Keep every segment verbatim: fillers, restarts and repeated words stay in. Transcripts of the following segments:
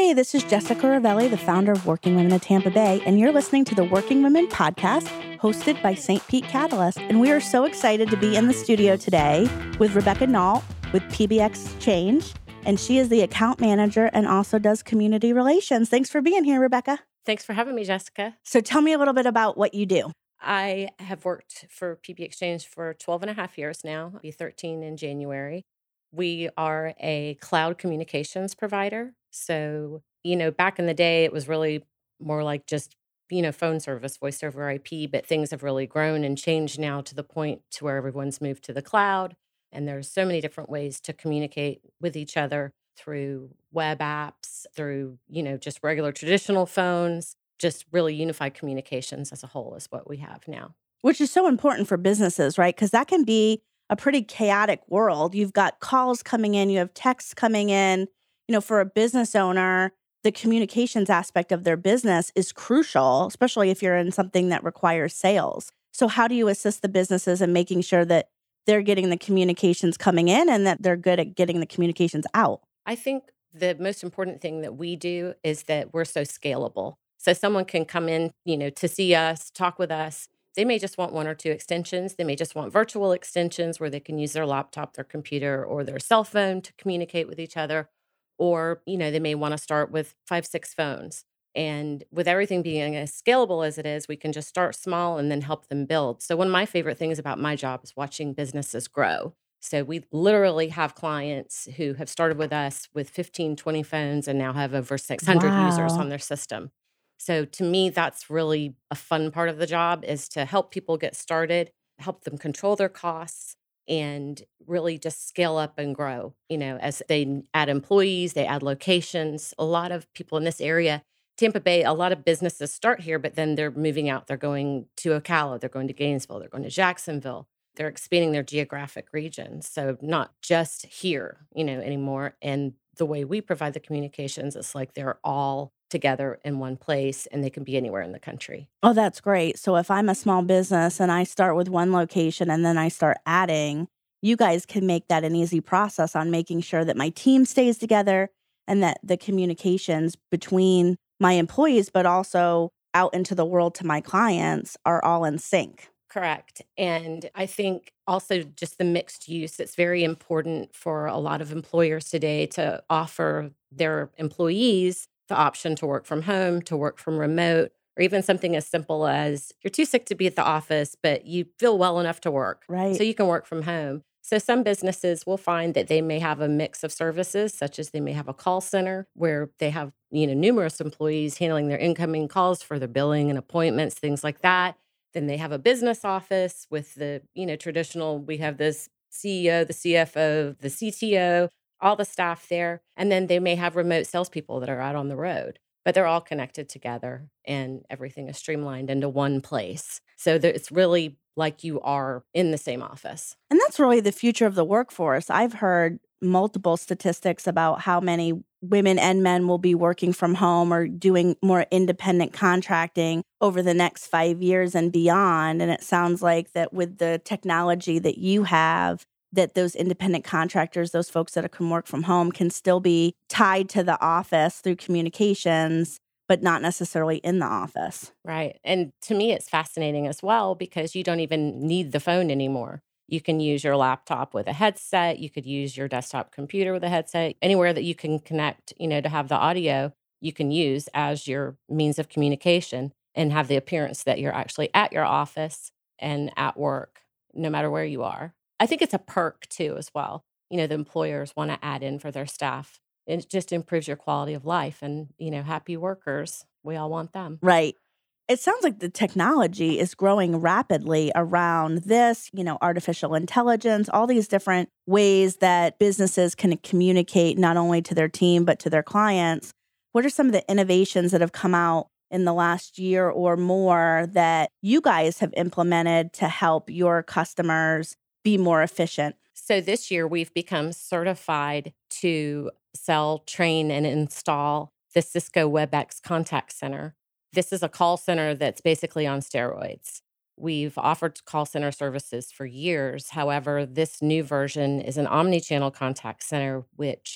Hey, this is Jessica Ravelli, the founder of Working Women of Tampa Bay, and you're listening to the Working Women podcast hosted by Saint Pete Catalyst. And we are so excited to be in the studio today with Rebecca Nault with P B X Change, and she is the account manager and also does community relations. Thanks for being here, Rebecca. Thanks for having me, Jessica. So tell me a little bit about what you do. I have worked for P B X Change for twelve and a half years now. I'll be thirteen in January. We are a cloud communications provider. So, you know, back in the day, it was really more like just, you know, phone service, voice over I P, but things have really grown and changed now to the point to where everyone's moved to the cloud. And there's so many different ways to communicate with each other through web apps, through, you know, just regular traditional phones. Just really unified communications as a whole is what we have now. Which is so important for businesses, right? Because that can be a pretty chaotic world. You've got calls coming in, you have texts coming in. You know, for a business owner, the communications aspect of their business is crucial, especially if you're in something that requires sales. So how do you assist the businesses in making sure that they're getting the communications coming in and that they're good at getting the communications out? I think the most important thing that we do is that we're so scalable. So someone can come in, you know, to see us, talk with us. They may just want one or two extensions. They may just want virtual extensions where they can use their laptop, their computer, or their cell phone to communicate with each other. Or, you know, they may want to start with five, six phones. And with everything being as scalable as it is, we can just start small and then help them build. So one of my favorite things about my job is watching businesses grow. So we literally have clients who have started with us with fifteen, twenty phones and now have over six hundred Wow. users on their system. So to me, that's really a fun part of the job, is to help people get started, help them control their costs, and really just scale up and grow. You know, as they add employees, they add locations. A lot of people in this area, Tampa Bay, a lot of businesses start here, but then they're moving out. They're going to Ocala, they're going to Gainesville, they're going to Jacksonville. They're expanding their geographic regions. So not just here, you know, anymore. And the way we provide the communications, it's like they're all together in one place and they can be anywhere in the country. Oh, that's great. So if I'm a small business and I start with one location and then I start adding, you guys can make that an easy process on making sure that my team stays together and that the communications between my employees, but also out into the world to my clients, are all in sync. Correct. And I think also just the mixed use, it's very important for a lot of employers today to offer their employees the option to work from home, to work from remote, or even something as simple as you're too sick to be at the office, but you feel well enough to work. Right. So you can work from home. So some businesses will find that they may have a mix of services, such as they may have a call center where they have, you know, numerous employees handling their incoming calls for their billing and appointments, things like that. Then they have a business office with the, you know, traditional, we have this C E O, the C F O, the C T O, all the staff there. And then they may have remote salespeople that are out on the road, but they're all connected together and everything is streamlined into one place. So that it's really like you are in the same office. And that's really the future of the workforce. I've heard multiple statistics about how many women and men will be working from home or doing more independent contracting over the next five years and beyond. And it sounds like that with the technology that you have, that those independent contractors, those folks that can work from home, can still be tied to the office through communications, but not necessarily in the office. Right. And to me, it's fascinating as well because you don't even need the phone anymore. You can use your laptop with a headset. You could use your desktop computer with a headset. Anywhere that you can connect, you know, to have the audio, you can use as your means of communication and have the appearance that you're actually at your office and at work, no matter where you are. I think it's a perk too, as well. You know, the employers want to add in for their staff. It just improves your quality of life, and, you know, happy workers, we all want them. Right. It sounds like the technology is growing rapidly around this, you know, artificial intelligence, all these different ways that businesses can communicate not only to their team, but to their clients. What are some of the innovations that have come out in the last year or more that you guys have implemented to help your customers be more efficient? So this year we've become certified to sell, train, and install the Cisco WebEx Contact Center. This is a call center that's basically on steroids. We've offered call center services for years. However, this new version is an omni-channel contact center, which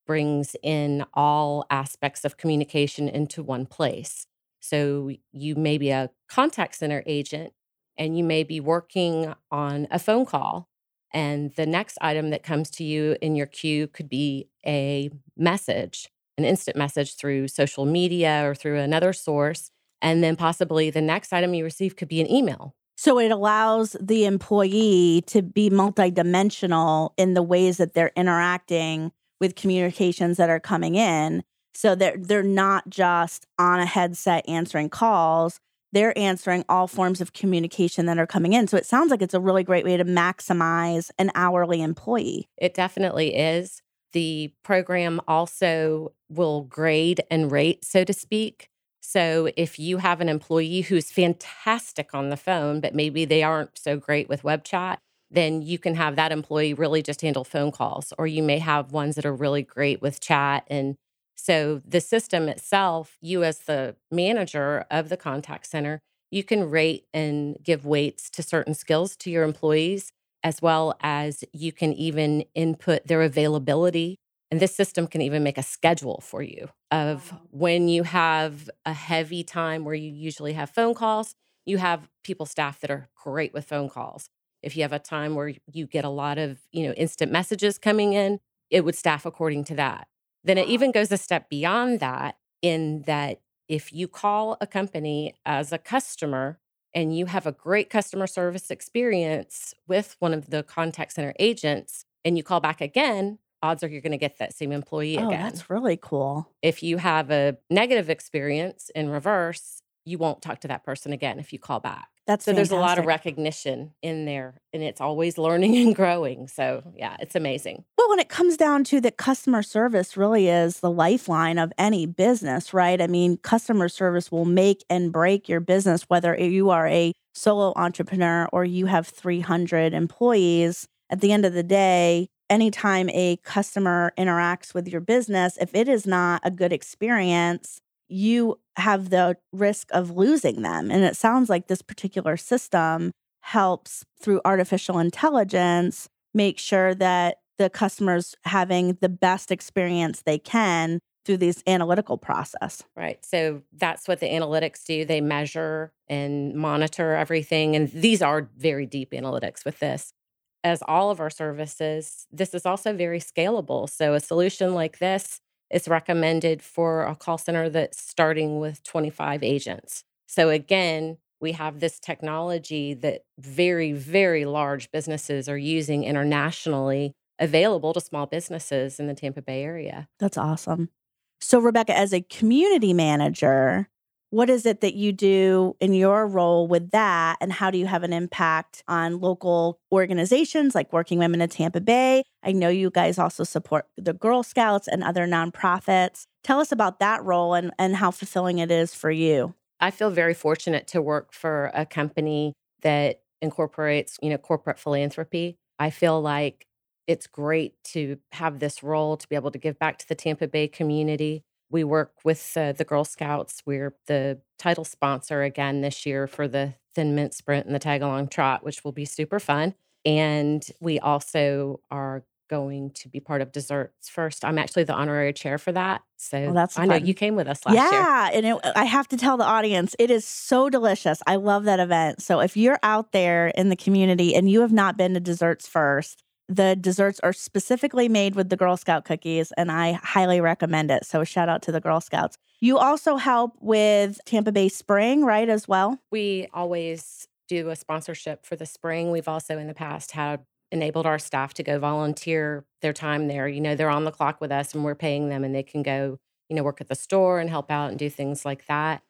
brings in all aspects of communication into one place. So you may be a contact center agent and you may be working on a phone call. And the next item that comes to you in your queue could be a message, an instant message through social media or through another source. And then possibly the next item you receive could be an email. So it allows the employee to be multidimensional in the ways that they're interacting with communications that are coming in. So they're they're not just on a headset answering calls. They're answering all forms of communication that are coming in. So it sounds like it's a really great way to maximize an hourly employee. It definitely is. The program also will grade and rate, so to speak. So if you have an employee who's fantastic on the phone, but maybe they aren't so great with web chat, then you can have that employee really just handle phone calls. Or you may have ones that are really great with chat. And so the system itself, you as the manager of the contact center, you can rate and give weights to certain skills to your employees, as well as you can even input their availability. And this system can even make a schedule for you of Wow. when you have a heavy time where you usually have phone calls, you have people staff that are great with phone calls. If you have a time where you get a lot of, you know, instant messages coming in, it would staff according to that. Then it Wow. even goes a step beyond that in that if you call a company as a customer and you have a great customer service experience with one of the contact center agents and you call back again, odds are you're going to get that same employee Oh, again. that's really cool. If you have a negative experience in reverse, you won't talk to that person again if you call back. That's So there's a lot of fantastic. recognition in there and it's always learning and growing. So yeah, it's amazing. Well, when it comes down to that, customer service really is the lifeline of any business, right? I mean, customer service will make and break your business, whether you are a solo entrepreneur or you have three hundred employees. At the end of the day, anytime a customer interacts with your business, if it is not a good experience, you have the risk of losing them. And it sounds like this particular system helps through artificial intelligence make sure that the customer's having the best experience they can through this analytical process. Right. So that's what the analytics do. They measure and monitor everything. And these are very deep analytics with this. As all of our services, this is also very scalable. So a solution like this is recommended for a call center that's starting with twenty-five agents. So again, we have this technology that very, very large businesses are using internationally, available to small businesses in the Tampa Bay area. That's awesome. So, Rebecca, as a community manager, what is it that you do in your role with that? And how do you have an impact on local organizations like Working Women of Tampa Bay? I know you guys also support the Girl Scouts and other nonprofits. Tell us about that role and, and how fulfilling it is for you. I feel very fortunate to work for a company that incorporates, you know, corporate philanthropy. I feel like it's great to have this role to be able to give back to the Tampa Bay community. We work with uh, the Girl Scouts. We're the title sponsor again this year for the Thin Mint Sprint and the Tag Along Trot, which will be super fun. And we also are going to be part of Desserts First. I'm actually the honorary chair for that. Well, So that's I know you fun. came with us last year. Yeah, and it, I have to tell the audience, it is so delicious. I love that event. So if you're out there in the community and you have not been to Desserts First, the desserts are specifically made with the Girl Scout cookies, and I highly recommend it. So shout out to the Girl Scouts. You also help with Tampa Bay Spring, right, as well? We always do a sponsorship for the spring. We've also in the past had enabled our staff to go volunteer their time there. You know, they're on the clock with us and we're paying them and they can go, you know, work at the store and help out and do things like that.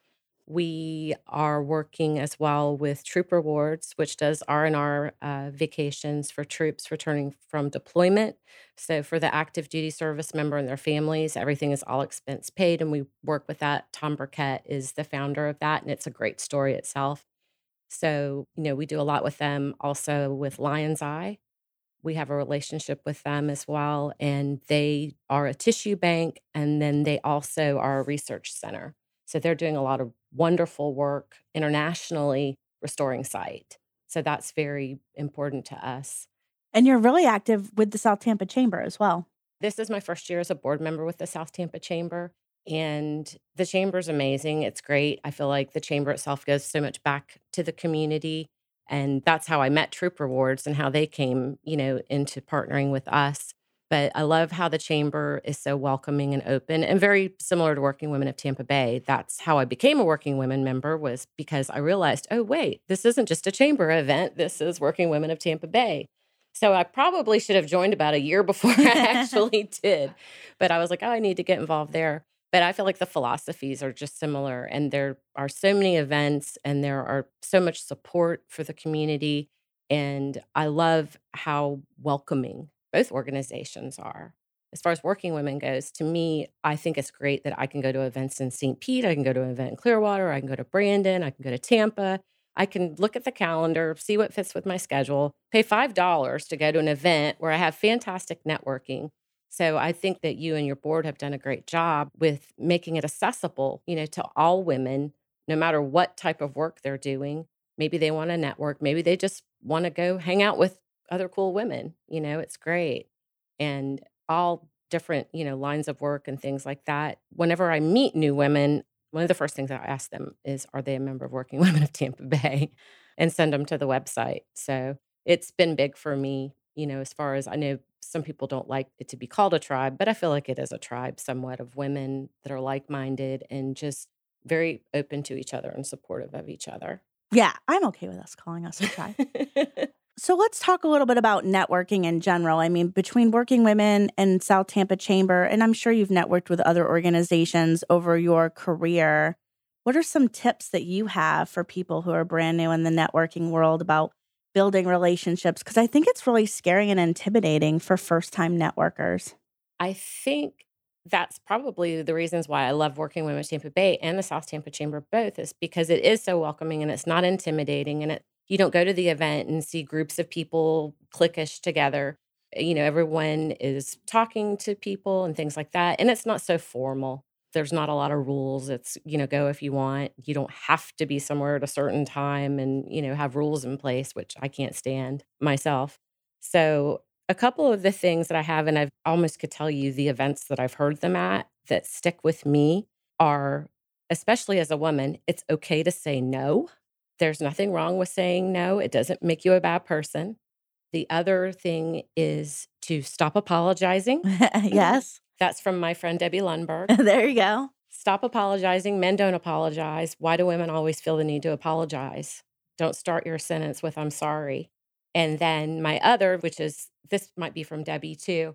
We are working as well with Troop Rewards, which does R and R uh, vacations for troops returning from deployment. So for the active duty service member and their families, everything is all expense paid, and we work with that. Tom Burkett is the founder of that, and it's a great story itself. So you know, we do a lot with them. Also with Lion's Eye, we have a relationship with them as well, and they are a tissue bank, and then they also are a research center. So they're doing a lot of wonderful work internationally restoring sight. So that's very important to us. And you're really active with the South Tampa Chamber as well. This is my first year as a board member with the South Tampa Chamber, and the chamber's amazing. It's great. I feel like the chamber itself gives so much back to the community, and that's how I met Troop Rewards and how they came, you know, into partnering with us. But I love how the chamber is so welcoming and open and very similar to Working Women of Tampa Bay. That's how I became a Working Women member, was because I realized, oh, wait, this isn't just a chamber event. This is Working Women of Tampa Bay. So I probably should have joined about a year before I actually did. But I was like, oh, I need to get involved there. But I feel like the philosophies are just similar. And there are so many events and there are so much support for the community. And I love how welcoming both organizations are. As far as Working Women goes, to me, I think it's great that I can go to events in Saint Pete, I can go to an event in Clearwater, I can go to Brandon, I can go to Tampa. I can look at the calendar, see what fits with my schedule, pay five dollars to go to an event where I have fantastic networking. So I think that you and your board have done a great job with making it accessible, you know, to all women, no matter what type of work they're doing. Maybe they want to network, maybe they just want to go hang out with other cool women. You know, it's great. And all different, you know, lines of work and things like that. Whenever I meet new women, one of the first things I ask them is, are they a member of Working Women of Tampa Bay? And send them to the website. So it's been big for me, you know, as far as I know, some people don't like it to be called a tribe, but I feel like it is a tribe somewhat of women that are like minded and just very open to each other and supportive of each other. Yeah, I'm okay with us calling us a tribe. So let's talk a little bit about networking in general. I mean, between Working Women and South Tampa Chamber, and I'm sure you've networked with other organizations over your career. What are some tips that you have for people who are brand new in the networking world about building relationships? Because I think it's really scary and intimidating for first-time networkers. I think that's probably the reasons why I love Working Women of Tampa Bay and the South Tampa Chamber both, is because it is so welcoming and it's not intimidating, and it you don't go to the event and see groups of people cliquish together. You know, everyone is talking to people and things like that, and it's not so formal. There's not a lot of rules. It's, you know, go if you want. You don't have to be somewhere at a certain time and, you know, have rules in place, which I can't stand myself. So a couple of the things that I have, and I almost could tell you the events that I've heard them at that stick with me are, especially as a woman, it's okay to say no. There's nothing wrong with saying no. It doesn't make you a bad person. The other thing is to stop apologizing. Yes. That's from my friend Debbie Lundberg. There you go. Stop apologizing. Men don't apologize. Why do women always feel the need to apologize? Don't start your sentence with "I'm sorry." And then my other, which is, this might be from Debbie too,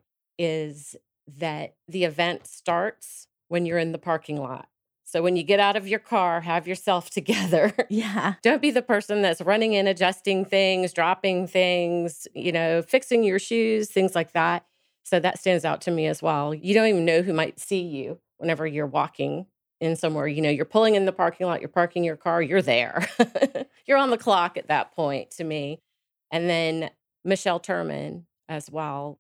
is that the event starts when you're in the parking lot. So when you get out of your car, have yourself together. Yeah. Don't be the person that's running in, adjusting things, dropping things, you know, fixing your shoes, things like that. So that stands out to me as well. You don't even know who might see you whenever you're walking in somewhere. You know, you're pulling in the parking lot, you're parking your car, you're there. You're on the clock at that point to me. And then Michelle Turman as well.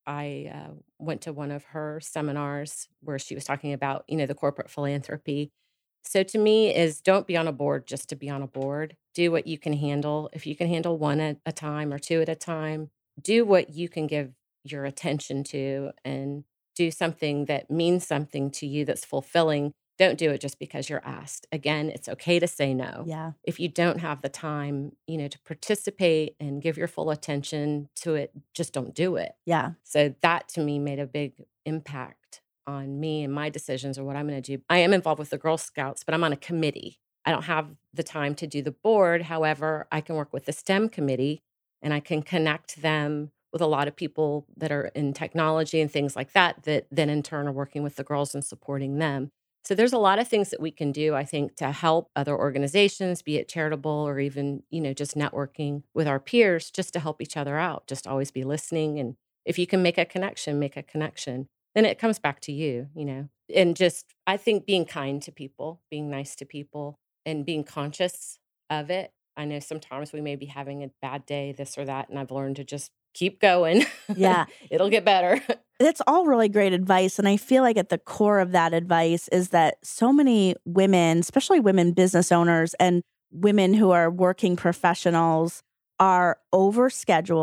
I uh, went to one of her seminars where she was talking about, you know, the corporate philanthropy. So to me is, don't be on a board just to be on a board. Do what you can handle. If you can handle one at a time or two at a time, do what you can give your attention to and do something that means something to you that's fulfilling. Don't do it just because you're asked. Again, it's okay to say no. Yeah. If you don't have the time, you know, to participate and give your full attention to it, just don't do it. Yeah. So that to me made a big impact on me and my decisions or what I'm going to do. I am involved with the Girl Scouts, but I'm on a committee. I don't have the time to do the board. However, I can work with the STEM committee and I can connect them with a lot of people that are in technology and things like that, that then in turn are working with the girls and supporting them. So there's a lot of things that we can do, I think, to help other organizations, be it charitable or even, you know, just networking with our peers, just to help each other out. Just always be listening. And if you can make a connection, make a connection. Then it comes back to you, you know. And just, I think being kind to people, being nice to people, and being conscious of it. I know sometimes we may be having a bad day, this or that, and I've learned to just keep going. Yeah. It'll get better. It's all really great advice. And I feel like at the core of that advice is that so many women, especially women business owners and women who are working professionals, are overscheduled,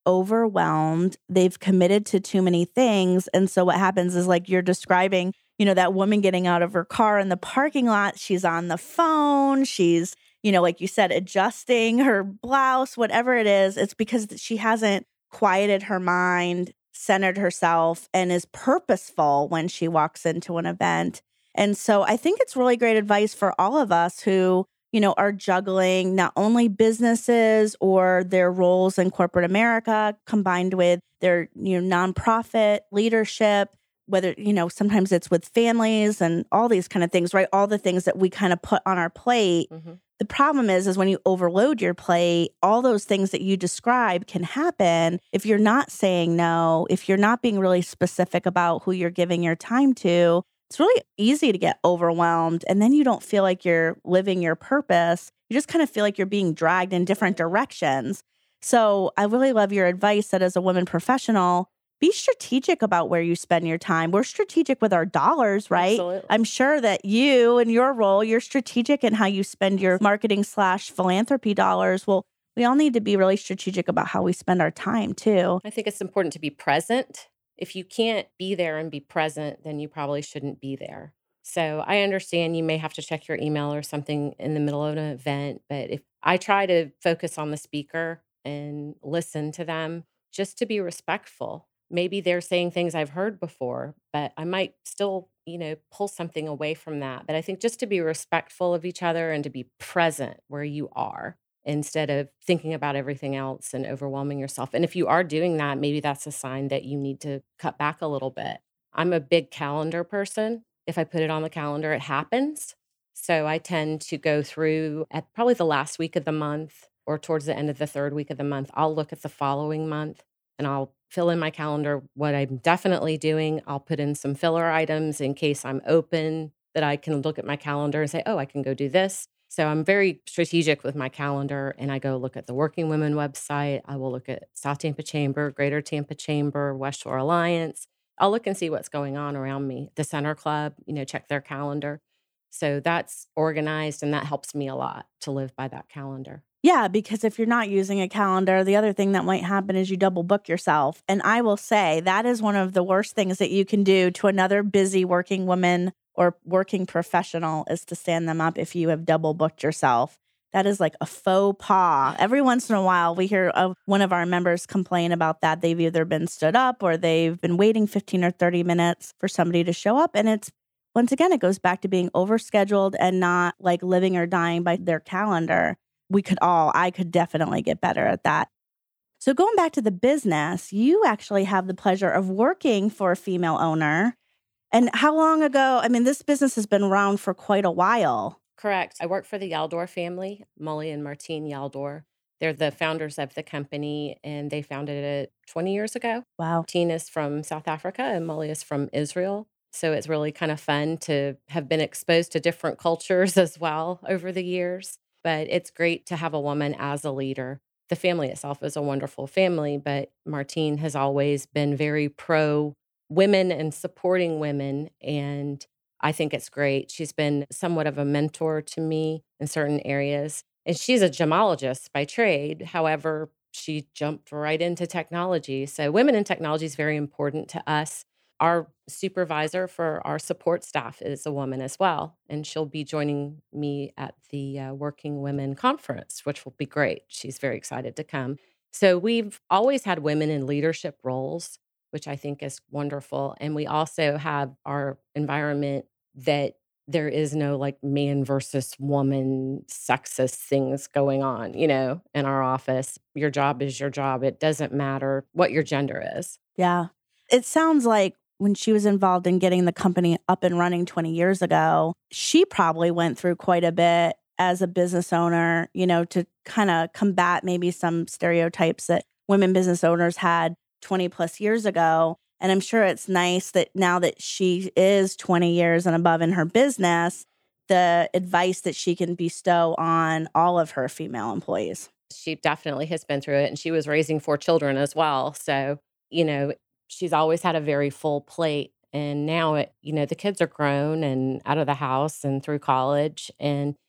overwhelmed. They've committed to too many things. And so what happens is like you're describing, you know, that woman getting out of her car in the parking lot. She's on the phone. She's, you know, like you said, adjusting her blouse, whatever it is. It's because she hasn't quieted her mind, centered herself, and is purposeful when she walks into an event. And so I think it's really great advice for all of us who, you know, are juggling not only businesses or their roles in corporate America combined with their, you know, nonprofit leadership, whether, you know, sometimes it's with families and all these kind of things, right? All the things that we kind of put on our plate. Mhm. The problem is, is when you overload your plate, all those things that you describe can happen if you're not saying no, if you're not being really specific about who you're giving your time to. It's really easy to get overwhelmed, and then you don't feel like you're living your purpose. You just kind of feel like you're being dragged in different directions. So I really love your advice that as a woman professional, be strategic about where you spend your time. We're strategic with our dollars, right? Absolutely. I'm sure that you in your role, you're strategic in how you spend your marketing slash philanthropy dollars. Well, we all need to be really strategic about how we spend our time too. I think it's important to be present. If you can't be there and be present, then you probably shouldn't be there. So I understand you may have to check your email or something in the middle of an event, but if I try to focus on the speaker and listen to them just to be respectful. Maybe they're saying things I've heard before, but I might still, you know, pull something away from that. But I think just to be respectful of each other and to be present where you are instead of thinking about everything else and overwhelming yourself. And if you are doing that, maybe that's a sign that you need to cut back a little bit. I'm a big calendar person. If I put it on the calendar, it happens. So I tend to go through at probably the last week of the month or towards the end of the third week of the month. I'll look at the following month and I'll fill in my calendar what I'm definitely doing. I'll put in some filler items in case I'm open that I can look at my calendar and say, oh, I can go do this. So I'm very strategic with my calendar and I go look at the Working Women website. I will look at South Tampa Chamber, Greater Tampa Chamber, West Shore Alliance. I'll look and see what's going on around me. The Center Club, you know, check their calendar. So that's organized and that helps me a lot to live by that calendar. Yeah, because if you're not using a calendar, the other thing that might happen is you double book yourself. And I will say that is one of the worst things that you can do to another busy working woman or working professional is to stand them up if you have double booked yourself. That is like a faux pas. Every once in a while, we hear of one of our members complain about that. They've either been stood up or they've been waiting fifteen or thirty minutes for somebody to show up. And it's, once again, it goes back to being overscheduled and not like living or dying by their calendar. We could all, I could definitely get better at that. So going back to the business, you actually have the pleasure of working for a female owner. And how long ago? I mean, this business has been around for quite a while. Correct. I work for the Yaldor family, Molly and Martine Yaldor. They're the founders of the company, and they founded it twenty years ago. Wow. Martine is from South Africa, and Molly is from Israel. So it's really kind of fun to have been exposed to different cultures as well over the years. But it's great to have a woman as a leader. The family itself is a wonderful family, but Martine has always been very pro women and supporting women. And I think it's great. She's been somewhat of a mentor to me in certain areas. And she's a gemologist by trade. However, she jumped right into technology. So women in technology is very important to us. Our supervisor for our support staff is a woman as well, and she'll be joining me at the uh, Working Women Conference, which will be great. She's very excited to come. So we've always had women in leadership roles, which I think is wonderful. And we also have our environment that there is no like man versus woman sexist things going on, you know, in our office. Your job is your job. It doesn't matter what your gender is. Yeah. It sounds like when she was involved in getting the company up and running twenty years ago, she probably went through quite a bit as a business owner, you know, to kind of combat maybe some stereotypes that women business owners had twenty plus years ago. And I'm sure it's nice that now that she is twenty years and above in her business, the advice that she can bestow on all of her female employees. She definitely has been through it, and she was raising four children as well. So, you know, she's always had a very full plate. And now, it, you know, the kids are grown and out of the house and through college. And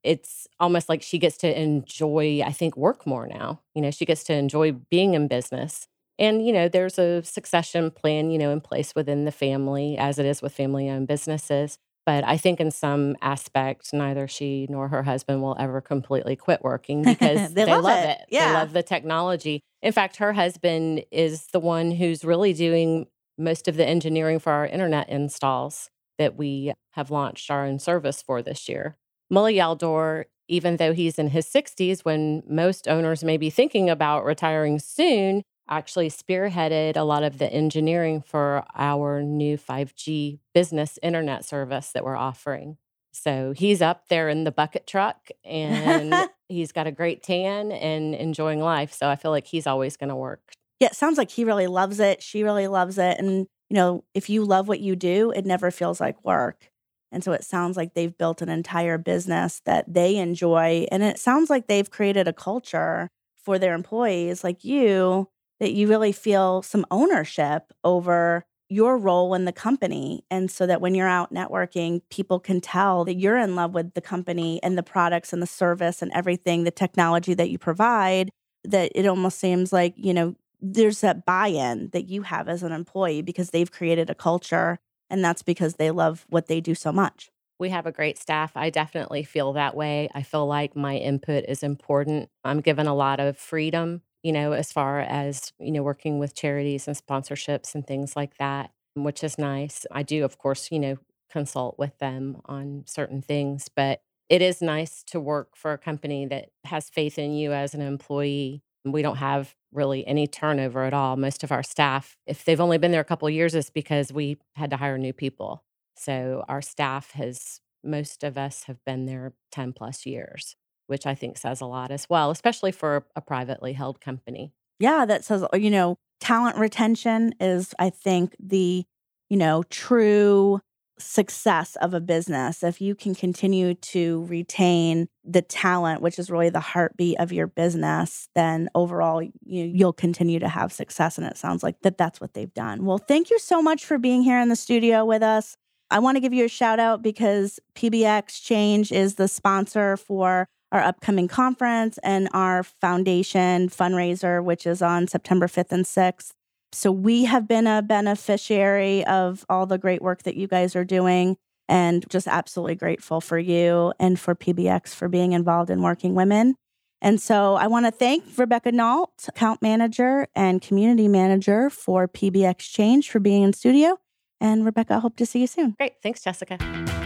it's almost like she gets to enjoy, I think, work more now. You know, she gets to enjoy being in business. And, you know, there's a succession plan, you know, in place within the family, as it is with family owned businesses. But I think in some aspects, neither she nor her husband will ever completely quit working because They they love love it. it. They Yeah. love the technology. In fact, her husband is the one who's really doing most of the engineering for our internet installs that we have launched our own service for this year. Mully Yaldor, even though he's in his sixties, when most owners may be thinking about retiring soon, actually spearheaded a lot of the engineering for our new five G business internet service that we're offering. So he's up there in the bucket truck and he's got a great tan and enjoying life. So I feel like he's always going to work. Yeah, it sounds like he really loves it. She really loves it. And, you know, if you love what you do, it never feels like work. And so it sounds like they've built an entire business that they enjoy. And it sounds like they've created a culture for their employees like you that you really feel some ownership over your role in the company. And so that when you're out networking, people can tell that you're in love with the company and the products and the service and everything, the technology that you provide, that it almost seems like, you know, there's that buy-in that you have as an employee because they've created a culture, and that's because they love what they do so much. We have a great staff. I definitely feel that way. I feel like my input is important. I'm given a lot of freedom, you know, as far as, you know, working with charities and sponsorships and things like that, which is nice. I do, of course, you know, consult with them on certain things, but it is nice to work for a company that has faith in you as an employee. We don't have really any turnover at all. Most of our staff, if they've only been there a couple of years, it's because we had to hire new people. So our staff has, most of us have been there ten plus years, which I think says a lot as well, especially for a privately held company. Yeah, that says, you know, talent retention is, I think, the, you know, true success of a business. If you can continue to retain the talent, which is really the heartbeat of your business, then overall you, you'll continue to have success. And it sounds like that that's what they've done. Well, thank you so much for being here in the studio with us. I want to give you a shout out because P B X Change is the sponsor for our upcoming conference and our foundation fundraiser, which is on September fifth and sixth. So we have been a beneficiary of all the great work that you guys are doing, and just absolutely grateful for you and for P B X for being involved in Working Women. And so I want to thank Rebecca Nault, account manager and community manager for P B X Change, for being in studio. And Rebecca, I hope to see you soon. Great. Thanks, Jessica.